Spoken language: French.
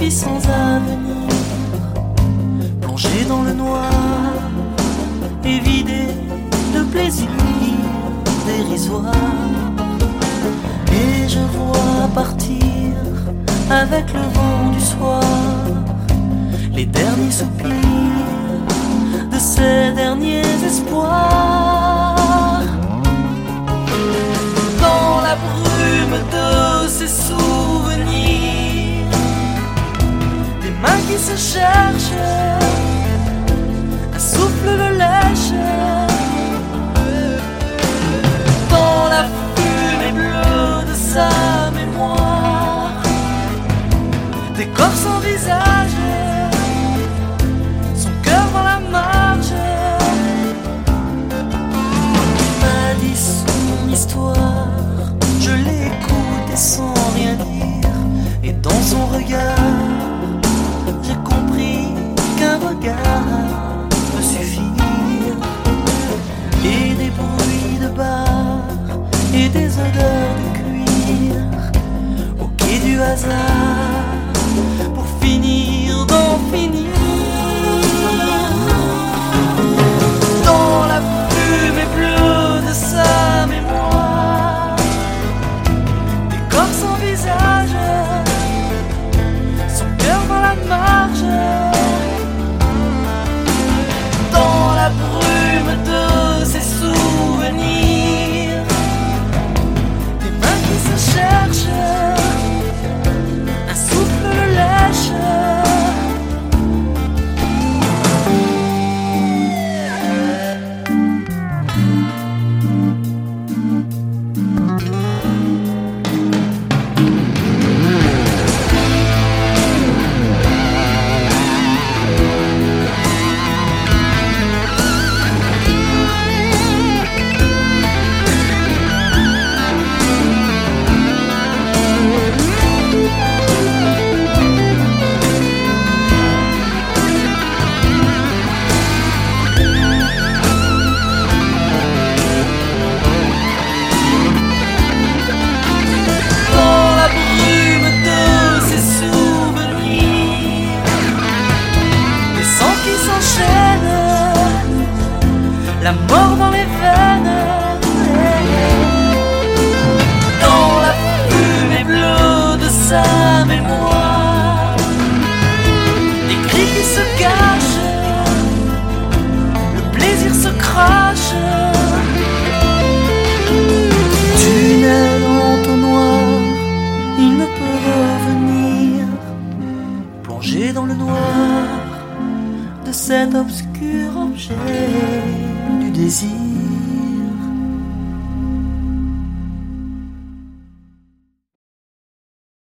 vie sans avenir, plongé dans le noir et vidé de plaisir dérisoire. Et je vois partir avec le vent du soir les derniers soupirs de ces derniers espoirs. Dans la brume de ces souvenirs, des mains qui se cherchent, un souffle le lèche. Dans la fumée bleue de sa mémoire, des corps sans visage, son cœur dans la marge. M'a dit son histoire, je l'ai écoutée sans rien dire, et dans son regard, j'ai compris qu'un regard peut suffire. Et des bruits de bar et des odeurs de cuir au quai du hasard, pour finir d'en finir. Dans la fumée bleue de sa mémoire, des corps sans visage, son cœur dans la marge. Dans la brume de ses souvenirs, des mains qui se cherchent, un souffle le lèche. La mort dans les veines, dans la fumée bleue de sa mémoire, des cris qui se cachent, le plaisir se crache. Tunnel entonnoir, il ne peut revenir, plongé dans le noir de cet obscur objet du désir.